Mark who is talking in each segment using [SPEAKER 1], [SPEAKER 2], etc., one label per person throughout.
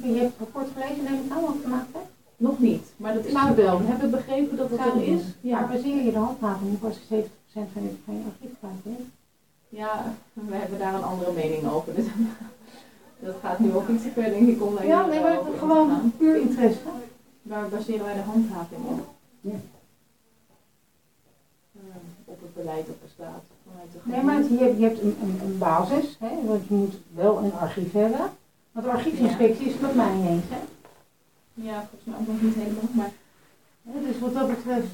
[SPEAKER 1] je hebt het rapport gelezen, neem ik aan wat gemaakt hebt?
[SPEAKER 2] Nog niet, maar dat is er wel. We hebben begrepen dat het er is.
[SPEAKER 1] Ja. Maar baseer je de handhaving op als je 70% van je archief kwijt bent?
[SPEAKER 2] Ja, we hebben daar een andere mening over. Dus dat gaat nu ook iets te ver, denk ik, om daar
[SPEAKER 1] ja, nee, maar gewoon puur interesse.
[SPEAKER 2] Waar baseren wij de handhaving op?
[SPEAKER 1] Ja.
[SPEAKER 2] Op het beleid dat er staat.
[SPEAKER 1] Nee, maar je hebt een basis, hè, want je moet wel een archief hebben. Want de archiefinspectie is het met mij niet eens, hè?
[SPEAKER 2] Ja, volgens mij ook nog niet helemaal, maar...
[SPEAKER 1] Dus wat dat betreft,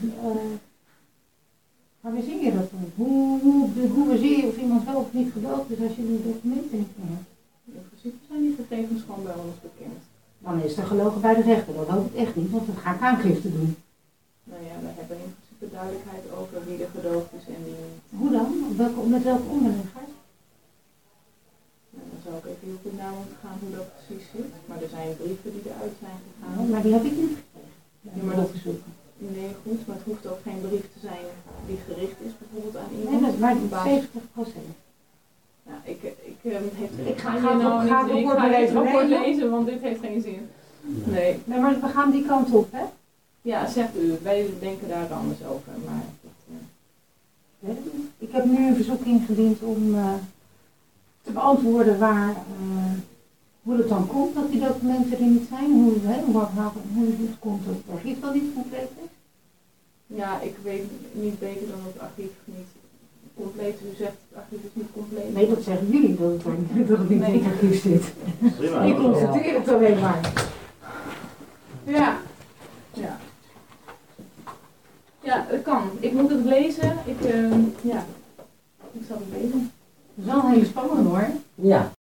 [SPEAKER 1] maar hoe zie je dat dan? Hoe zie je of iemand wel of niet gedood is als je die documenten niet meer hebt?
[SPEAKER 2] In principe zijn die gegevens gewoon bij ons bekend.
[SPEAKER 1] Dan is er gelogen bij de rechter, dat hoop ik echt niet, want dan ga ik aangifte doen.
[SPEAKER 2] Nou ja, we hebben in principe duidelijkheid over wie er gedoogd is en wie niet.
[SPEAKER 1] Hoe dan? Met welke onderliggers?
[SPEAKER 2] Dan zou ik even heel goed na moeten gaan hoe dat precies zit. Maar er zijn brieven die eruit zijn gegaan.
[SPEAKER 1] Ja, maar die heb ik niet gekregen.
[SPEAKER 2] Ja, maar dat nee, goed, maar het hoeft ook geen brief te zijn die gericht is bijvoorbeeld aan iemand.
[SPEAKER 1] Nee, dat is maar 70%.
[SPEAKER 2] Ja, ik ga
[SPEAKER 1] het
[SPEAKER 2] rapport lezen, want dit heeft geen zin. Nee.
[SPEAKER 1] Nee, maar we gaan die kant op, hè?
[SPEAKER 2] Ja, zegt u. Wij denken daar anders over, maar...
[SPEAKER 1] Ik heb nu een verzoek ingediend om te beantwoorden hoe het dan komt dat die documenten er niet zijn, hoe het komt dat het archief dan niet compleet is.
[SPEAKER 2] Ja, ik weet niet beter dan het archief niet compleet. U zegt het archief is niet compleet.
[SPEAKER 1] Nee, dat zeggen jullie dat het niet in het archief zit. Prima, ik constateer het alleen maar.
[SPEAKER 2] Ja. Ja. Ja, het kan. Ik moet het lezen. Ik zal het lezen.
[SPEAKER 1] Dat is wel een hele spannende hoor.
[SPEAKER 3] Ja.